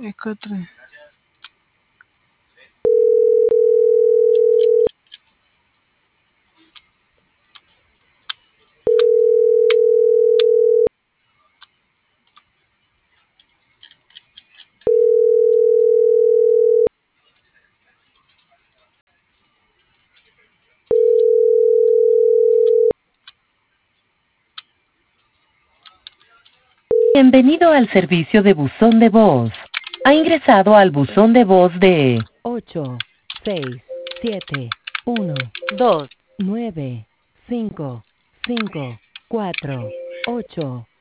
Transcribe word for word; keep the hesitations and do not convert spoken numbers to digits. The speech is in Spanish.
Écoute. Bienvenido al servicio de buzón de voz. Ha ingresado al buzón de voz de ocho seis siete uno dos nueve cinco cinco cuatro ocho.